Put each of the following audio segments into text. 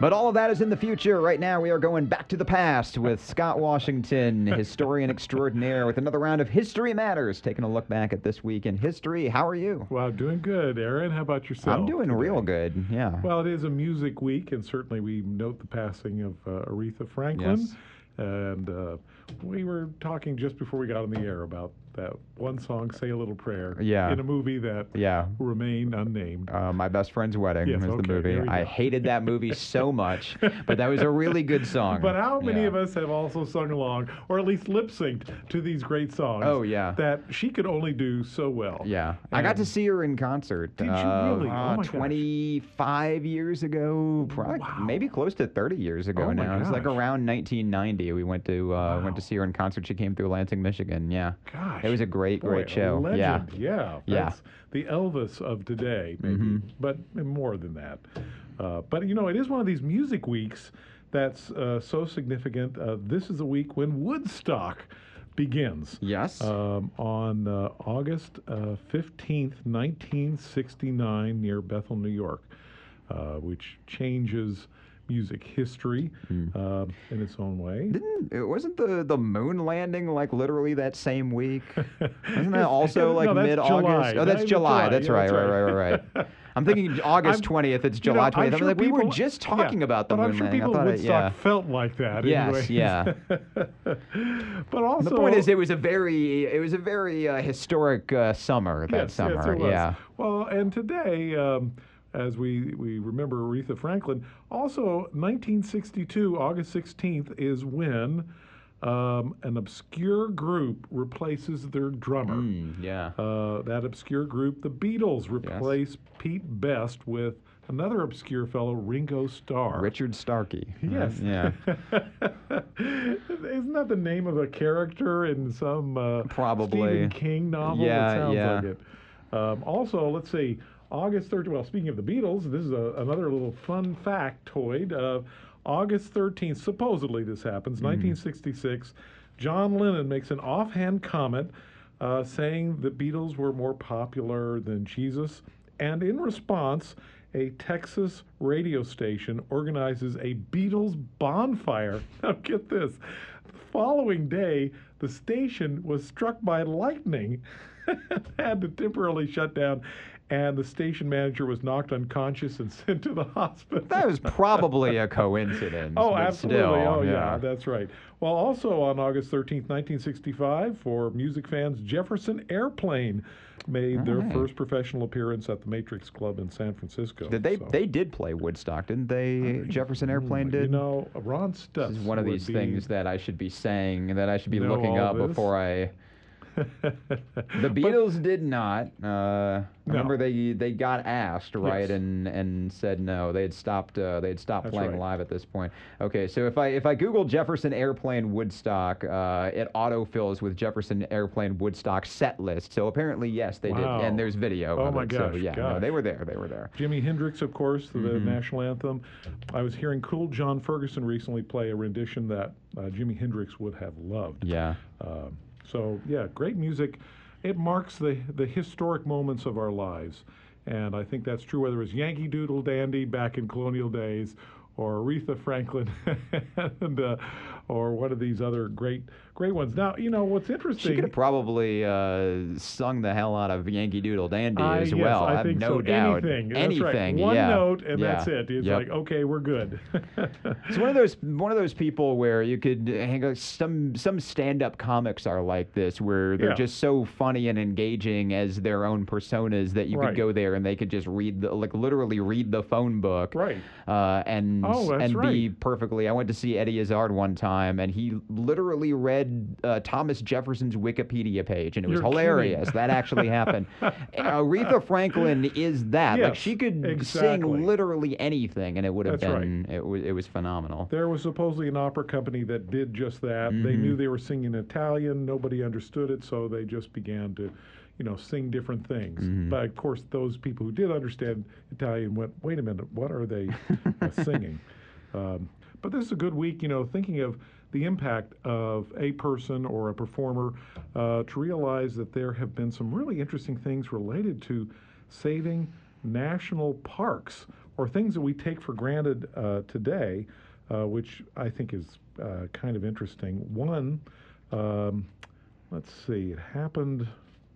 But all of that is in the future. Right now, we are going back to the past with Scott Washington, historian extraordinaire, with another round of History Matters, taking a look back at this week in history. How are you? Well, doing good, Aaron. How about yourself? I'm doing today? real good, yeah. Well, it is a music week, and certainly we note the passing of Aretha Franklin. Yes. And we were talking just before we got on the air about that one song, Say a Little Prayer, Yeah. in a movie that Yeah. remained unnamed. My Best Friend's Wedding Yes, was the okay, movie. there you I go. hated that movie so much, but that was a really good song. But how many Yeah. of us have also sung along, or at least lip synced to these great songs? Oh, yeah. That she could only do so well. Yeah. I got And- to see her in concert. Did you really? Oh, my gosh. 25 years ago, probably Wow. maybe close to 30 years ago Oh, my now. It was like gosh. around 1990. We went to Wow. see her in concert. She came through Lansing, Michigan. Yeah. Gosh. It was a great Boy, show. A legend. Yeah. Yeah. Yeah. That's the Elvis of today, maybe. Mhm. But more than that. But, you know, it is one of these music weeks that's so significant. This is a week when Woodstock begins. Yes. On August 15th, 1969, near Bethel, New York, which changes music history in its own way. Wasn't the moon landing like literally that same week? Wasn't that also No, like that's mid-August? July. Oh, that's Not even July. July. That's Yeah, right, that's right. I'm thinking August 20th. It's July 20th. I'm I'm sure like, we were people- just talking yeah, about the but moon I'm sure landing. people I in thought Woodstock felt like that. Yes, anyways. yeah. But also, The point is, it was a very historic summer that yes, summer. Yes, it was. Yeah. Well, and today, as we remember Aretha Franklin, also 1962, August 16th, is when an obscure group replaces their drummer. Yeah. That obscure group, the Beatles, replace Pete Best with another obscure fellow, Ringo Starr. Richard Starkey. Yes. Yeah. Isn't that the name of a character in some Probably. Stephen King novel? Yeah, It sounds yeah. like it. Also, let's see, August 13th. Well, speaking of the Beatles, this is another little fun factoid. August 13th, supposedly this happens, 1966, John Lennon makes an offhand comment saying the Beatles were more popular than Jesus. And in response, a Texas radio station organizes a Beatles bonfire. Now get this. The following day, the station was struck by lightning, had to temporarily shut down, and the station manager was knocked unconscious and sent to the hospital. That was probably a coincidence. Oh, but absolutely. Still, Oh, yeah, that's right. Well, also on August 13th, 1965, for music fans, Jefferson Airplane made their right. first professional appearance at the Matrix Club in San Francisco. Did they? So- They did play Woodstock, didn't they? Jefferson Airplane did. You know, Ron Stutz. This is one of would these be- things that I should be saying, that I should be know looking all up this. before I. The Beatles did not. I remember they got asked, right, Yes. and said no. They had stopped. They had stopped That's playing right. live at this point. Okay, so if I Google Jefferson Airplane Woodstock, it autofills with Jefferson Airplane Woodstock set list. So apparently, yes, they Wow. did, and there's video. Oh of my it. gosh, So yeah, no, gosh. they were there. They were there. Jimi Hendrix, of course, the Mm-hmm. national anthem. I was hearing Cool John Ferguson recently play a rendition that Jimi Hendrix would have loved. Yeah. So, yeah, great music. It marks the historic moments of our lives. And I think that's true whether it's Yankee Doodle Dandy back in colonial days or Aretha Franklin and, or one of these other great ones. Now, you know, what's interesting... She could have probably sung the hell out of Yankee Doodle Dandy as yes, well. I have think no so. doubt. Anything. That's right. Anything. One yeah. note and Yeah. that's it. It's Yep. like, okay, we're good. It's one of those people where you could hang out. Some stand-up comics are like this, where they're Yeah. just so funny and engaging as their own personas that you Right. could go there and they could just literally read the phone book, Right. and Oh, that's be right. perfectly. I went to see Eddie Izzard one time, and he literally read Thomas Jefferson's Wikipedia page, and it was You're hilarious. kidding. That actually happened. Aretha Franklin is that. Like Yes, she could exactly. sing literally anything, and it would have That's right. been. It was phenomenal. There was supposedly an opera company that did just that. They Mm-hmm. knew they were singing Italian. Nobody understood it, so they just began to, you know, sing different things. Mm-hmm. But of course, those people who did understand Italian went, wait a minute, what are they singing? But this is a good week, you know, thinking of the impact of a person or a performer, to realize that there have been some really interesting things related to saving national parks. or things that we take for granted today, which I think is kind of interesting. One, let's see, it happened.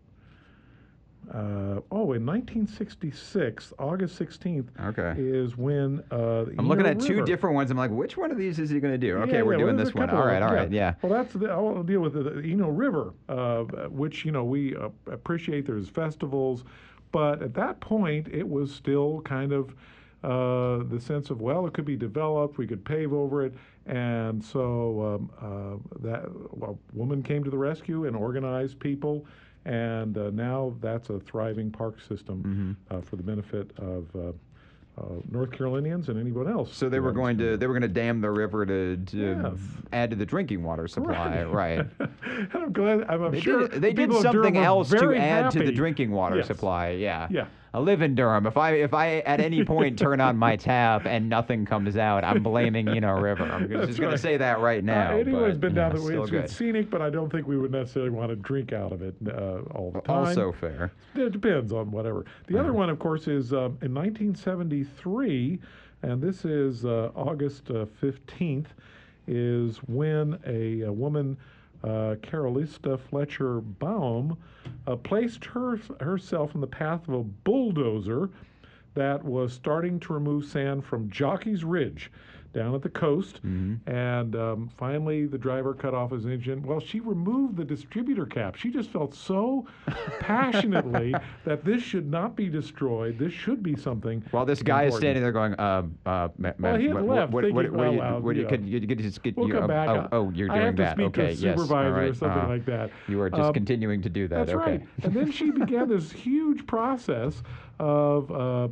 In 1966, August 16th, Okay. is when I'm looking at two different ones. I'm like, which one of these is he going to do? Okay, we're doing this one. All right, yeah. Well, I'll deal with the Eno River, which we appreciate. There's festivals, but at that point, it was still kind of the sense of, well, it could be developed, we could pave over it, and so woman came to the rescue and organized people. And now that's a thriving park system for the benefit of North Carolinians and anyone else. So they were going to dam the river to add to the drinking water supply, right? And I'm glad. I'm sure they did people of Durham something were else to very add to the happy. drinking water Yes. supply. Yeah. Yeah. I live in Durham. If I at any point turn on my tap and nothing comes out, I'm blaming River. I'm just going to say that right now. Anyone's been down the way. still It's good. scenic, but I don't think we would necessarily want to drink out of it all the time. Also fair. It depends on whatever. The other one, of course, is in 1973, and this is August 15th, is when a woman, Carolista Fletcher Baum, placed herself in the path of a bulldozer that was starting to remove sand from Jockey's Ridge down at the coast. And finally, the driver cut off his engine. Well, she removed the distributor cap. She just felt so passionately that this should not be destroyed. This should be something. While this guy is important. standing there going, Well, he had left, thinking, we'll come back. You're I doing have to that. speak to Okay, a yes. supervisor All right. or something like that. You are just continuing to do that. That's okay. right. And then she began this huge process of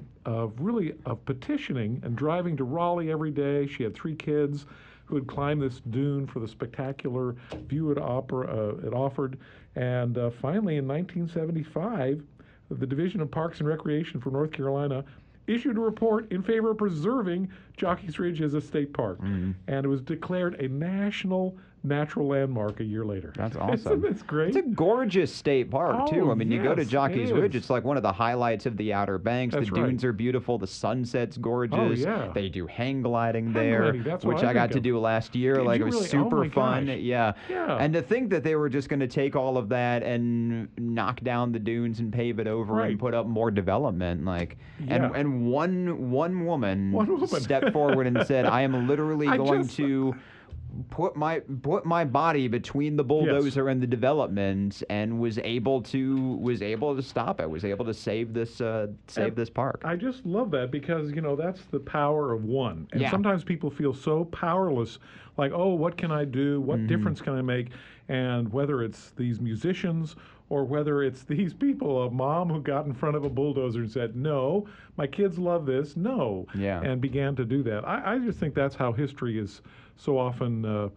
petitioning and driving to Raleigh every day. She had 3 kids who had climbed this dune for the spectacular view it offered. And finally, in 1975, the Division of Parks and Recreation for North Carolina issued a report in favor of preserving Jockey's Ridge as a state park. And it was declared a national natural landmark a year later. That's awesome. Isn't this great? It's a gorgeous state park, too. Oh, I mean, you go to yes, Jockey's it Ridge, is. it's like one of the highlights of the Outer Banks. That's the right. dunes are beautiful. The sunset's gorgeous. Oh, yeah. They do hang gliding Hang there, gliding, that's what which I I got think to of. do last year. Did Like, you it was really? super Oh, my fun. gosh. Yeah. Yeah. And to think that they were just going to take all of that and knock down the dunes and pave it over Right. and put up more development. Like, Yeah. and one woman One woman. stepped forward and said, I am literally I going just- to put my body between the bulldozer and the development, and was able to stop it. Was able to save this park. I just love that because, that's the power of one. And Yeah. sometimes people feel so powerless, like, oh, what can I do? What Mm-hmm. difference can I make? And whether it's these musicians or whether it's these people, a mom who got in front of a bulldozer and said, no, my kids love this, no, Yeah. and began to do that. I just think that's how history is so often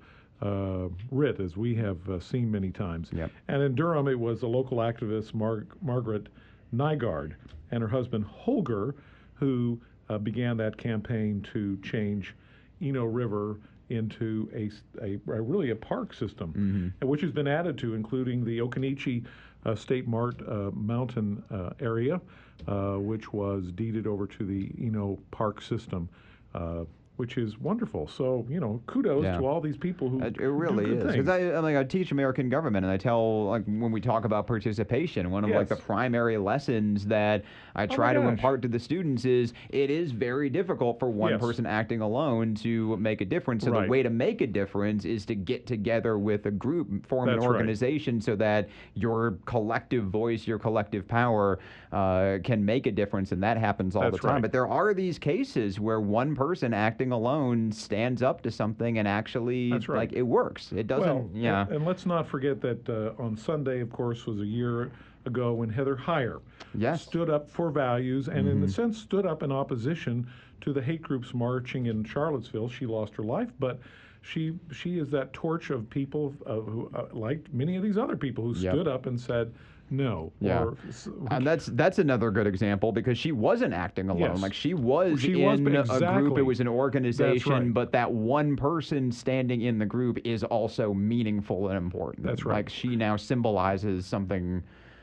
writ, as we have seen many times. Yep. And in Durham, it was a local activist, Margaret Nygaard, and her husband Holger, who began that campaign to change Eno River into really a park system, which has been added to, including the Occoneechee State Mountain area, which was deeded over to the Eno Park system. Which is wonderful. So, kudos Yeah. to all these people who It really do good is. things. Because I teach American government, and I tell, like, when we talk about participation, one of like the Yes. primary lessons that I try to gosh. impart to the students is it is very difficult for one Yes. person acting alone to make a difference. So Right. the way to make a difference is to get together with a group, form That's an right. organization, so that your collective voice, your collective power can make a difference, and that happens all That's the time. right. But there are these cases where one person acting alone stands up to something and actually, That's right. like, it works. It doesn't, Well, yeah. and let's not forget that on Sunday, of course, was a year ago when Heather Heyer Yes. stood up for values and, in a sense, stood up in opposition to the hate groups marching in Charlottesville. She lost her life, but she is that torch of people who, like many of these other people, who Yep. stood up and said no. Yeah. Or, And that's another good example, because she wasn't acting alone. Yes. Like, she was She was, in but a group, exactly. it was an organization, right. but that one person standing in the group is also meaningful and important. That's right. Like, she now symbolizes something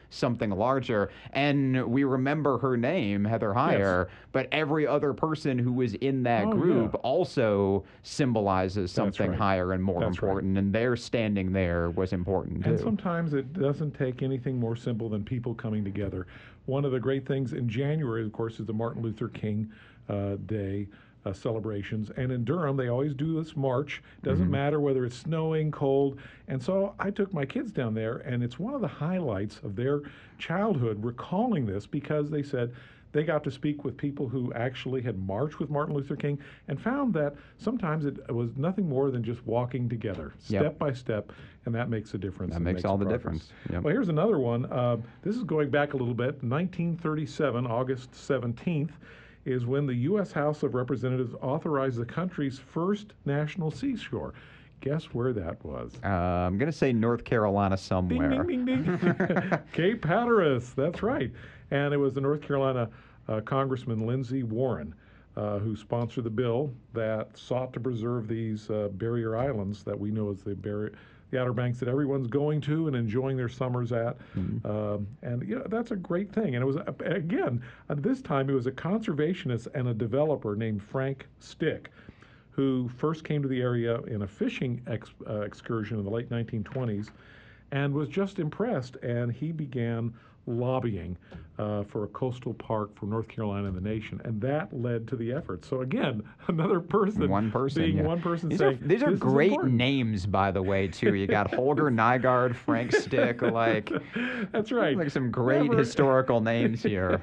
something larger. And we remember her name, Heather Heyer, but every other person who was in that group also symbolizes something right. higher and more That's right. important, and their standing there was important too. And sometimes it doesn't take anything more simple than people coming together. One of the great things in January, of course, is the Martin Luther King Day celebrations. And in Durham, they always do this march. Doesn't matter whether it's snowing, cold. And so I took my kids down there, and it's one of the highlights of their childhood recalling this, because they said they got to speak with people who actually had marched with Martin Luther King and found that sometimes it was nothing more than just walking together, step by step, and that makes a difference. That makes all the difference. Well, here's another one. This is going back a little bit. 1937, August 17th, is when the U.S. House of Representatives authorized the country's first national seashore. Guess where that was? I'm going to say North Carolina somewhere. Ding, ding, ding, ding. Cape Hatteras, that's right. And it was the North Carolina Congressman Lindsey Warren who sponsored the bill that sought to preserve these barrier islands that we know as the Outer Banks that everyone's going to and enjoying their summers at. And you know, that's a great thing. And it was, again, at this time, it was a conservationist and a developer named Frank Stick who first came to the area in a fishing excursion in the late 1920s and was just impressed. And he began lobbying for a coastal park for North Carolina and the nation, and that led to the effort. So again, another person, one person saying these are great names, by the way, too. You got Holger Nygaard, Frank Stick, like that's right, like some great historical names here.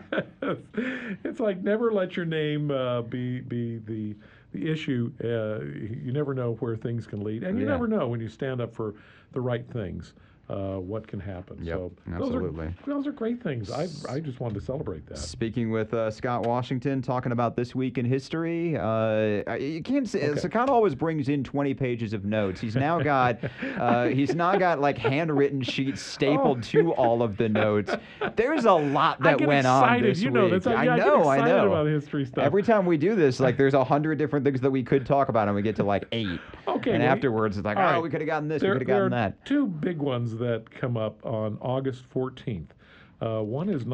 It's like never let your name be the issue. You never know where things can lead, and you never know when you stand up for the right things. What can happen. Yep, so absolutely. Those are great things. I just wanted to celebrate that. Speaking with Scott Washington, talking about this week in history, you can't say Scott always brings in 20 pages of notes. He's now got like handwritten sheets stapled to all of the notes. There's a lot that went on this week. I know. I get excited about history stuff. Every time we do this, like there's 100 different things that we could talk about, and we get to like 8. Okay. And afterwards, it's like, we could have gotten this, we could have gotten that. Two big ones that come up on August 14th. One is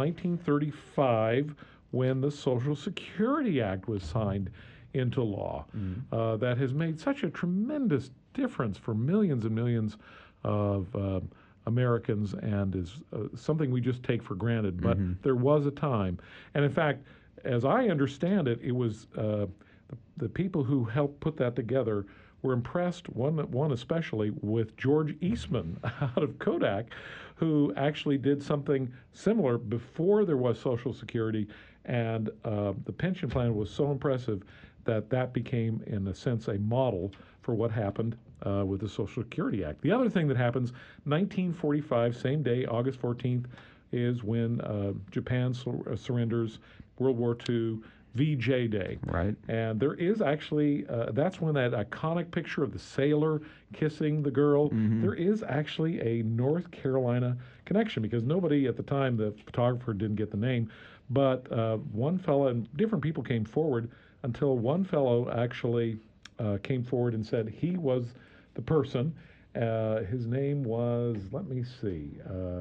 1935, when the Social Security Act was signed into law. That has made such a tremendous difference for millions and millions of Americans, and is something we just take for granted. But there was a time. And in fact, as I understand it, it was the people who helped put that together were impressed, one especially, with George Eastman out of Kodak, who actually did something similar before there was Social Security, and the pension plan was so impressive that became, in a sense, a model for what happened with the Social Security Act. The other thing that happens, 1945, same day, August 14th, is when Japan surrenders, World War II, VJ Day. Right. And there is actually, that's when that iconic picture of the sailor kissing the girl, there is actually a North Carolina connection, because nobody at the time, the photographer didn't get the name, but one fellow, and different people came forward until one fellow actually came forward and said he was the person. His name was, let me see,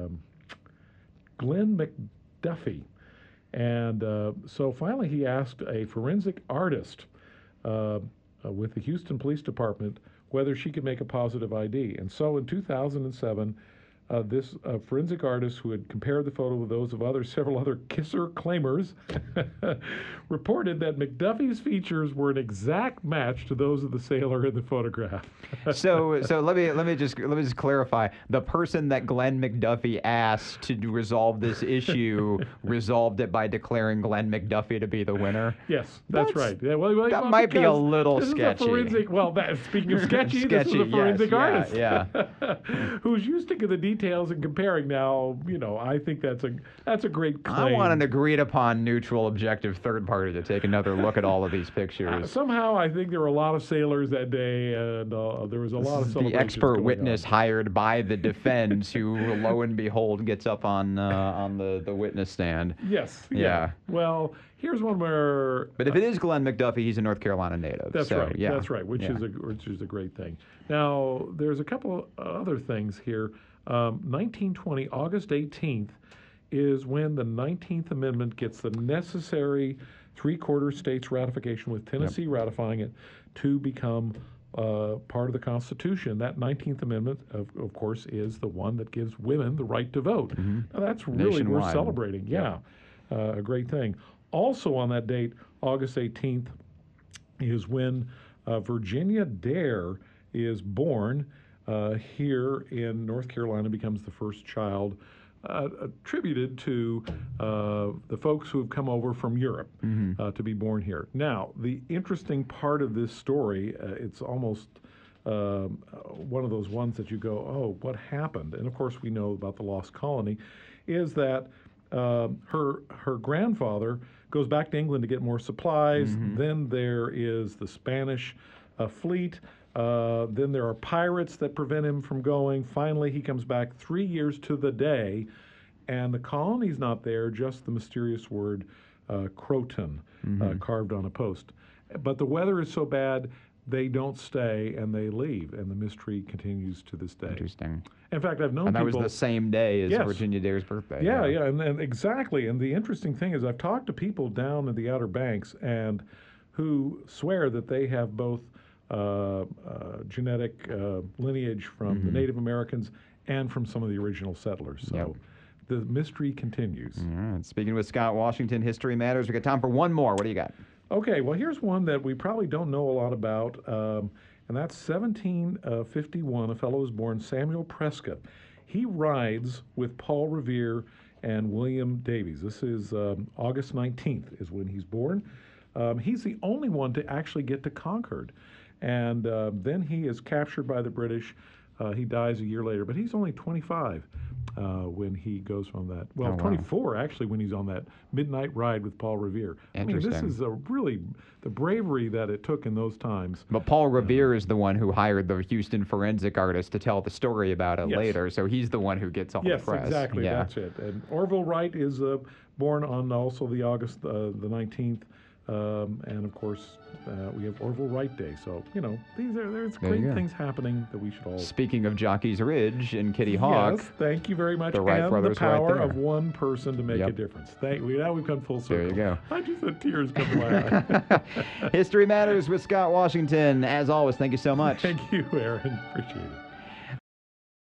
Glenn McDuffie. And so finally he asked a forensic artist with the Houston Police Department whether she could make a positive ID. And so in 2007, this forensic artist, who had compared the photo with those of several other kisser claimers, reported that McDuffie's features were an exact match to those of the sailor in the photograph. So let me just clarify. The person that Glenn McDuffie asked to resolve this issue resolved it by declaring Glenn McDuffie to be the winner. Yes, that's right. Yeah, that might be a little sketchy. Speaking of sketchy, this is a forensic artist. Yeah. Who's used to the details and comparing. Now, I think that's a great claim. I want an agreed upon neutral, objective third party to take another look at all of these pictures. Somehow, I think there were a lot of sailors that day, and there was a lot of celebrations. The expert witness hired by the defense, who, lo and behold, gets up on the witness stand. Yes. Yeah. Well, Here's one where. But if it is Glenn McDuffie, he's a North Carolina native. That's so, right. Yeah. That's right. Which is a great thing. Now there's a couple of other things here. 1920, August 18th, is when the 19th Amendment gets the necessary three-quarter states ratification, with Tennessee ratifying it to become part of the Constitution. That 19th Amendment, of course, is the one that gives women the right to vote. Now, that's really worth Nationwide. celebrating. Yeah, a great thing. Also on that date, August 18th, is when Virginia Dare is born here in North Carolina, becomes the first child attributed to the folks who have come over from Europe to be born here. Now, the interesting part of this story, it's almost one of those ones that you go, oh, what happened? And of course, we know about the Lost Colony, is that her grandfather goes back to England to get more supplies. Then there is the Spanish fleet. Then there are pirates that prevent him from going. Finally, he comes back 3 years to the day, and the colony's not there, just the mysterious word Croton carved on a post. But the weather is so bad, they don't stay, and they leave, and the mystery continues to this day. Interesting. In fact, I've known And that people... was the same day as Yes. Virginia Dare's birthday. Yeah, and exactly. And the interesting thing is I've talked to people down in the Outer Banks and who swear that they have both genetic lineage from the Native Americans and from some of the original settlers. So the mystery continues. All right. Speaking with Scott Washington, History Matters. We got time for one more. What do you got? Okay, well, here's one that we probably don't know a lot about, and that's 1751. A fellow was born, Samuel Prescott. He rides with Paul Revere and William Davies. This is August 19th is when he's born. He's the only one to actually get to Concord. And then he is captured by the British. He dies a year later, but he's only 25 when he goes on that. Well, 24 actually when he's on that midnight ride with Paul Revere. I mean, this is really the bravery that it took in those times. But Paul Revere is the one who hired the Houston forensic artist to tell the story about it later, so he's the one who gets all the press. Yes, exactly. Yeah. That's it. And Orville Wright is born on also the August the 19th. And of course, we have Orville Wright Day. So, there's great things happening that we should all... Speaking of Jockey's Ridge and Kitty Hawk... Yes, thank you very much. The Wright and brothers the power right there. of one person to make a difference. Now we've come full circle. There you go. I just had tears come to my eye. History Matters with Scott Washington. As always, thank you so much. Thank you, Aaron. Appreciate it.